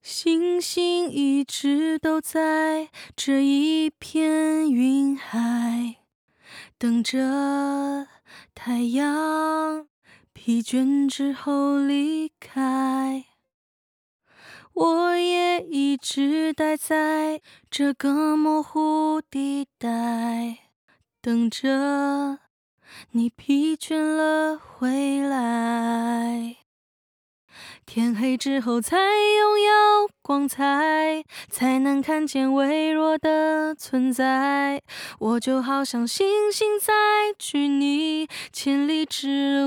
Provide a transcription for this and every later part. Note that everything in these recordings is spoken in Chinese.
星星一直都在这一片云海，等着太阳疲倦之后离开。我也一直待在这个模糊地带，等着你疲倦了回来。天黑之后才拥有光彩，才能看见微弱的存在。我就好像星星在距你千里之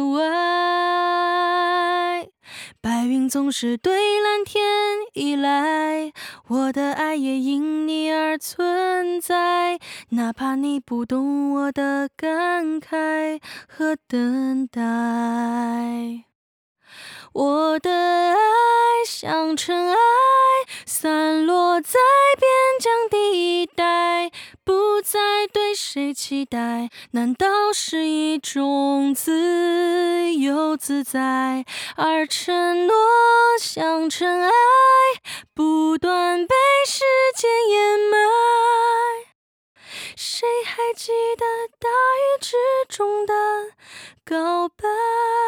外，白云总是对蓝天依赖，我的爱也因你而存在，哪怕你不懂我的感慨和等待。我的爱像尘埃，散落在边疆地带，不再对谁期待，难道是一种自由自在？而承诺像尘埃，不断被时间掩埋。谁还记得大雨之中的告白？